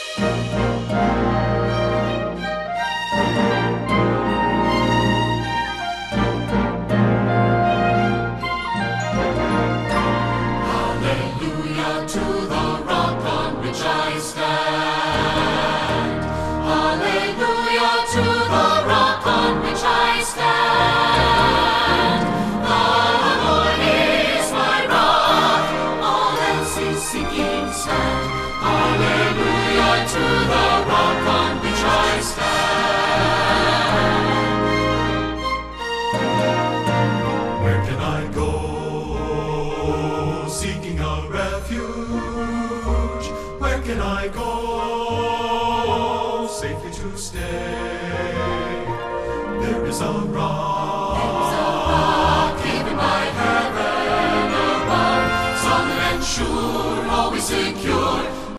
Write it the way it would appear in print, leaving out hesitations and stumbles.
Hallelujah to the rock on which I stand. Hallelujah to the rock on which I stand. The Lord is my rock, all else is sinking sand. Hallelujah to the rock on which I stand. Where can I go, seeking a refuge? Where can I go, safely to stay? There is a rock, even by heaven above, solid and sure, always secure.